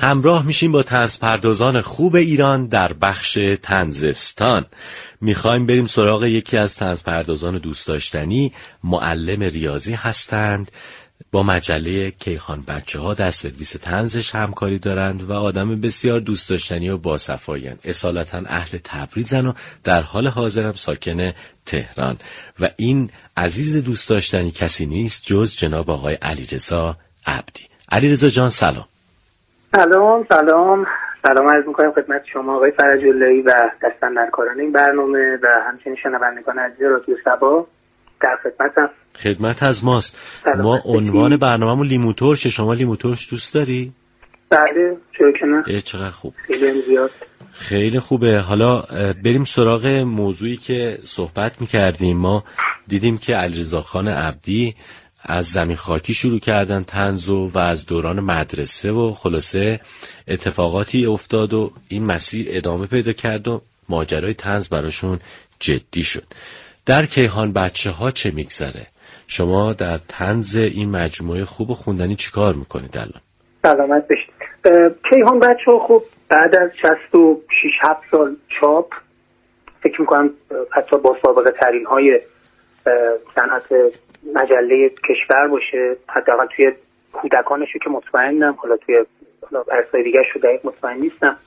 همراه میشیم با طنزپردازان خوب ایران در بخش طنزستان. میخوایم بریم سراغ یکی از طنزپردازان دوست داشتنی، معلم ریاضی هستند. با مجله کیهان بچه‌ها در سرویس طنزش همکاری دارند و آدم بسیار دوست داشتنی و باصفایی‌اند. اصالتاً اهل تبریزن و در حال حاضر هم ساکن تهران و این عزیز دوست داشتنی کسی نیست جز جناب آقای علیرضا عبدی. علیرضا جان سلام. سلام عرض می‌کنم خدمت شما آقای فرج‌اللهی و دستاندرکاران این برنامه و همچنین شنوندگان عزیز رادیو صبا. در خدمتم. خدمت از ماست. ما عنوان برنامه‌مون لیمو ترش. شما لیمو ترش دوست داری؟ بله، چرا که نه؟ چقدر خوب. خیلی زیاد. خیلی خوبه. حالا بریم سراغ موضوعی که صحبت می‌کردیم. ما دیدیم که علیرضا خان عبدی از زمین خاکی شروع کردن طنز و از دوران مدرسه و خلاصه اتفاقاتی افتاد و این مسیر ادامه پیدا کرد و ماجرای طنز براشون جدی شد. در کیهان بچه‌ها چه میگذره؟ شما در طنز این مجموعه خوب و خوندنی چیکار میکنید الان؟ سلامت باشید. کیهان بچه‌ها خب بعد از 66-7 سال چاپ فکر میکنم حتی با سابقه ترین های صنعت مجله کشور باشه، حداقل توی کودکانشو که مطمئنم، حالا توی عرصه‌های دیگه شو دقیق مطمئن نیستم.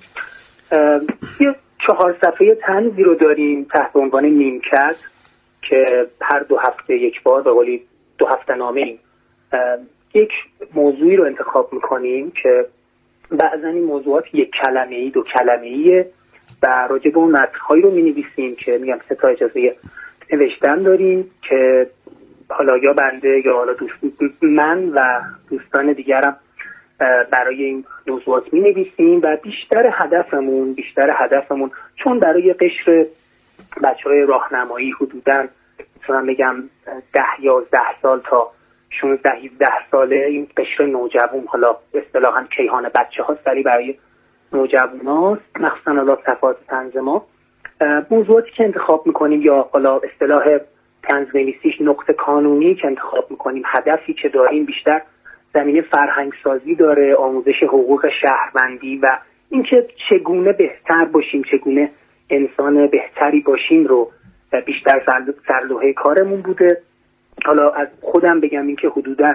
یه 4 صفحه طنزی رو داریم تحت عنوان نیمکت که هر 2 هفته یک بار به قولی 2 هفته نامه یک موضوعی رو انتخاب میکنیم که بعضا این موضوعات یک کلمه‌ای 2 کلمه‌ایه و راجع به اون متن‌هایی رو می‌نویسیم که میگم 3 تا اجازه نوشتن داریم که حالا یا بنده یا حالا من و دوستان دیگرم برای این موضوعات می‌نویسیم و بیشتر هدفمون چون برای قشر بچه‌های راهنمایی حدوداً مثلا بگم 10-11 سال تا 16-17 ساله این قشر نوجوان، حالا اصطلاحاً کیهان بچه‌ها سری برای نوجواناست، مخصوصاً حالا صفحات طنز ما موضوعاتی که انتخاب می‌کنیم یا حالا اصطلاح طنزنویسیش نقطه کانونی که انتخاب می‌کنیم، هدفی که داریم بیشتر زمینه فرهنگ سازی داره، آموزش حقوق شهروندی و اینکه چگونه بهتر باشیم، چگونه انسان بهتری باشیم رو بیشتر سرلوحه کارمون بوده. حالا از خودم بگم این که حدوداً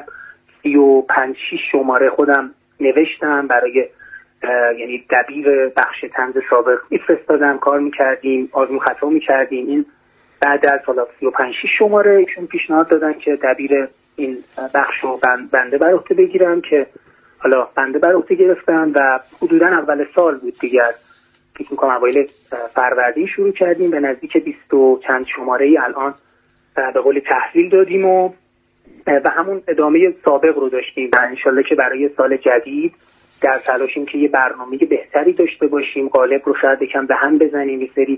35-6 شماره خودم نوشتم برای یعنی دبیر بخش طنز سابق میفرستادم، کار میکردیم، آزمون خطا میکردیم. این بعد از حالا 35-6 شماره ایشون پیشنهاد دادن که دبیر این بخش رو بنده بر عهده بگیرم که حالا بنده بر عهده گرفتم و حدوداً اول سال بود دیگر، فکر می‌کنم اوایل فروردین شروع کردیم، به نزدیک 20 و چند شماره‌ای الان به قول تحویل دادیم و همون ادامه سابق رو داشتیم و انشالله که برای سال جدید در تلاشیم که یه برنامه بهتری داشته باشیم، قالب رو شاید یکم به هم بزنیم، یه سری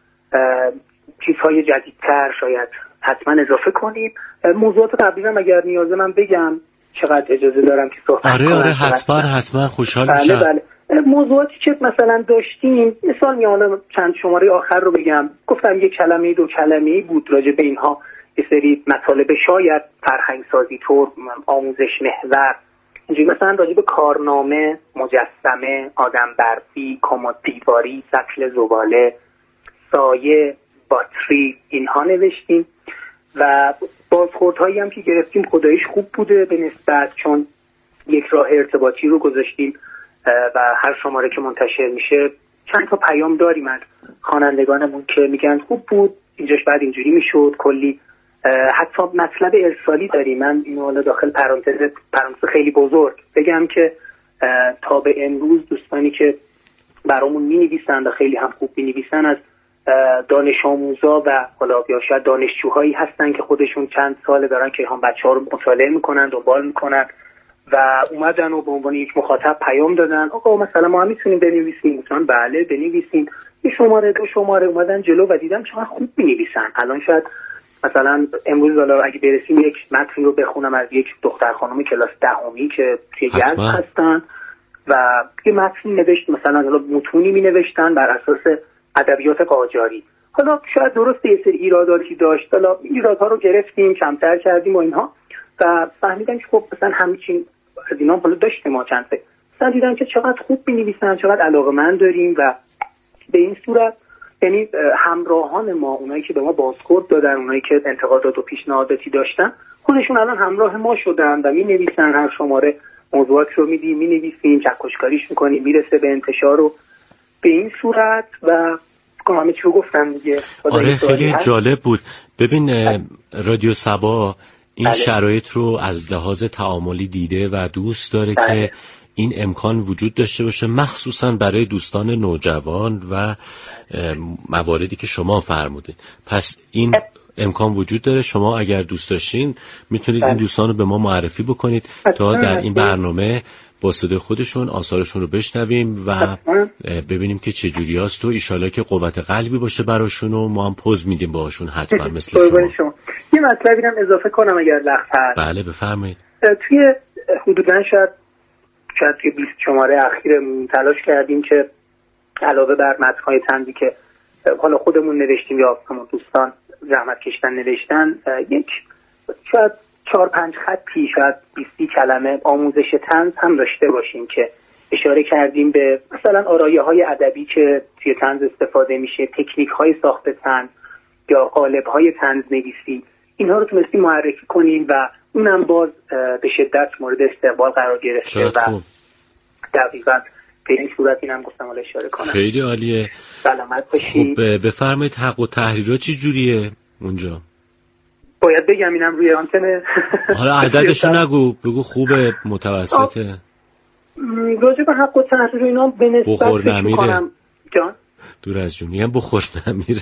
چیزهای جدیدتر شاید حتما اضافه کنیم. موضوعات قبلی هم اگر نیازه من بگم، چقدر اجازه دارم که صحبت کنم؟ آره حتما خوشحال میشم. بله. موضوعاتی که مثلا داشتیم مثال میام چند شماره آخر رو بگم. گفتم 1 کلمه 2 کلمه‌ای بود، راجع به اینها یه سری مطالب شاید فرهنگ سازی طور، آموزش محور، اینجوری مثلا راجع به کارنامه، مجسمه، آدم برفی، کمد دیواری، سطل زباله، سایه، باتری، اینها نوشتیم و بازخوردهایی هم که گرفتیم خداییش خوب بوده به نسبت، چون یک راه ارتباطی رو گذاشتیم و هر شماره که منتشر میشه چند تا پیام داریم از خوانندگانمون که میگن خوب بود، اینجاش بعد اینجوری میشد، کلی حتی مطلب ارسالی داریم. من اینو حالا داخل پرانتز خیلی بزرگ بگم که تا به امروز دوستانی که برامون مینویسن و خیلی هم خوب مینویسن از دانش آموزا و حالا یا شاید دانشجوهایی هستن که خودشون چند ساله دارن که هم بچه‌ها رو مطالعه میکنن، دنبال میکنن و اومدن و به عنوان یک مخاطب پیام دادن آقا مثلا ما هم میتونیم بنویسیم. مثلا بله بنویسیم. 1 شماره 2 شماره اومدن جلو و دیدم چقدر خوب مینویسن. الان شاید مثلا امروز حالا اگه برسیم یک متن رو بخونم از یک دختر خانم کلاس 10 که توی یزد هستن و یه متن نوشت، مثلا حالا متونی مینوشتن بر اساس ادبیات قاجاری. حالا شاید درسته یه سری ایراداتی داشت، حالا ایرادها رو گرفتیم، کمتر کردیم و اینها و فهمیدم که خب مثلا همین از اینا حالا داشتیم ما چند مثلا دیدم که چقدر خوب می‌نویسن، چقدر علاقه‌مند داریم و به این صورت یعنی همراهان ما، اونایی که به ما بازخورد دادن، اونایی که انتقادات و پیشنهاداتی داشتن، خودشون الان همراه ما شدن و می‌نویسن. هر شماره موضوعات رو میدیم، می‌نویسیم، چکشکاریش می‌کنیم، میرسه به انتشار و به این صورت. و همه چی رو گفتم دیگه. آره خیلی جالب بود. ببین رادیو صبا این شرایط رو از لحاظ تعاملی دیده و دوست داره که این امکان وجود داشته باشه، مخصوصا برای دوستان نوجوان و مواردی که شما فرمودید. پس این امکان وجود داره. شما اگر دوست داشتین میتونید این دوستان رو به ما معرفی بکنید تا در این برنامه با صدای خودشون آثارشون رو بشنویم و ببینیم که چه جوری هست و ایشالا که قوت قلبی باشه براشون و ما هم پوز میدیم باهاشون حتما مثل شما. یه مطلبی هم اضافه کنم اگر وقت هست. بله بفرمایید. توی حدوداً شاید توی 20 شماره اخیر تلاش کردیم که علاوه بر متن‌های طنزی که حالا خودمون نوشتیم یا همون دوستان زحمت کشتن نوشتن، یک شاید 4-5 خطی، شاید 20 کلمه آموزش طنز هم داشته باشیم که اشاره کردیم به مثلا آرایه‌های ادبی که توی طنز استفاده میشه، تکنیک‌های ساخت طنز یا قالب‌های طنز نویسی. اینها رو تونستیم معرفی کنیم و اونم باز به شدت مورد استقبال قرار گرفته و دقیقاً به این صورت اینم گفتم حالا اشاره کنم. خیلی عالیه. سلامت باشید. خب بفرمایید حق و تحریرها چی جوریه اونجا؟ باید بگم اینم روی آنتن. حالا عددشو نگو، بگو خوبه متوسطه. راجع به حق و تحریر اینا به نسبت بخور نمیره جان دور از جون میگم بخور نمیره.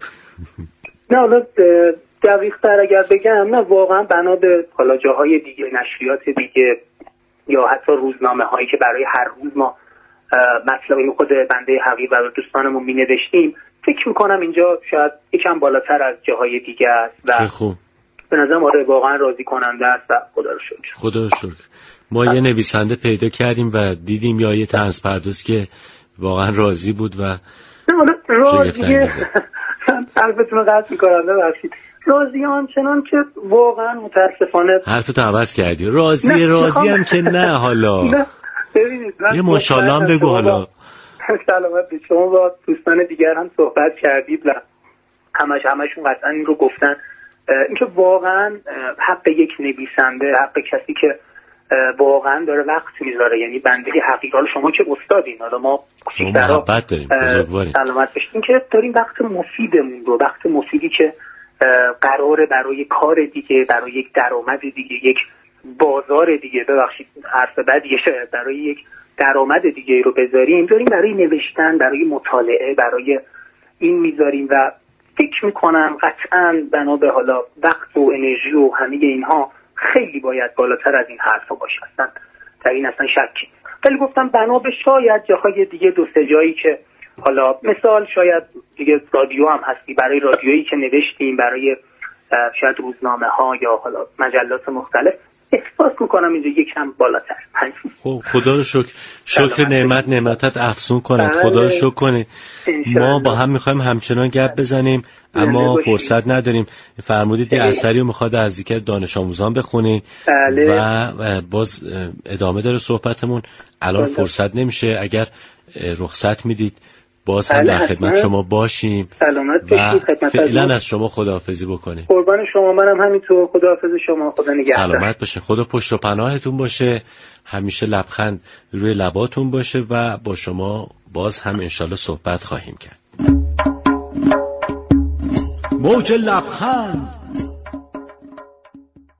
نه حالا دقیق‌تر اگر بگم، نه واقعا بنا به حالا جاهای دیگه، نشریات دیگه یا حتی روزنامه هایی که برای هر روز ما مطلب خود بنده حقیر و دوستانمون می نوشتیم، فکر میکنم اینجا شاید یکم بالاتر از جاهای دیگه است و خوب. به نظرم آره واقعا راضی کننده است و خدا رو شکر. خدا رو شکر. ما یه نویسنده پیدا کردیم و دیدیم یا یه طنز پرداز که واقعا راضی بود و راضیه. حرفتون رو قطع میکنم ببخشید. راضی آنچنان که واقعا متاسفانه حرفتو عوض کردی. راضی هم که نه حالا نه. ببینید یه ماشاءالله هم بگو حالا. سلامت به شما. با دوستان دیگر هم صحبت کردید و همشون قطعا این رو گفتن، اینکه واقعا حق یک نویسنده، حق کسی که واقعا داره وقت میذاره، یعنی بنده حقیر، حالا شما که استادین، حالا ما شما محبت داریم، بزرگواریم، سلامت باشین، که داریم وقت مفیدمون رو، وقت مفیدی که قراره برای کار دیگه، برای یک درآمد دیگه، یک بازار دیگه، ببخشید حرف بدیه شاید، برای یک درآمد دیگه رو بذاریم، داریم برای نوشتن، برای مطالعه، برای این میذاریم و فکر میکنم قطعاً بنا به حالا وقت و انرژی و همه اینها خیلی باید بالاتر از این حرفا باشه، اصلا در این اصلا شکی. ولی گفتم بنا به شاید جاهای دیگه دو سه جایی که حالا مثال شاید دیگه رادیو هم هستی، برای رادیویی که نوشتیم، برای شاید روزنامه ها یا حالا مجلات مختلف، احساس میکنم اینجا یکم بالاتر. خب خدا رو شکر نعمتت افزون کنه. خدا رو شکر کنه. ما با هم میخوایم همچنان گپ بزنیم اما فرصت نداریم. فرمودید یه اثری رو میخواد از یکی دانش آموزان بخونید و باز ادامه داره صحبتمون. الان فرصت نمیشه، اگر رخصت میدید باز هم در خدمت شما باشیم و فعلا از شما خداحافظی بکنیم. قربان شما، منم همینطور. خداحافظ شما، خدا نگهدار. سلامت باشه، خدا پشت و پناهتون باشه، همیشه لبخند روی لباتون باشه و با شما باز هم انشالله صحبت خواهیم کرد. موج لبخند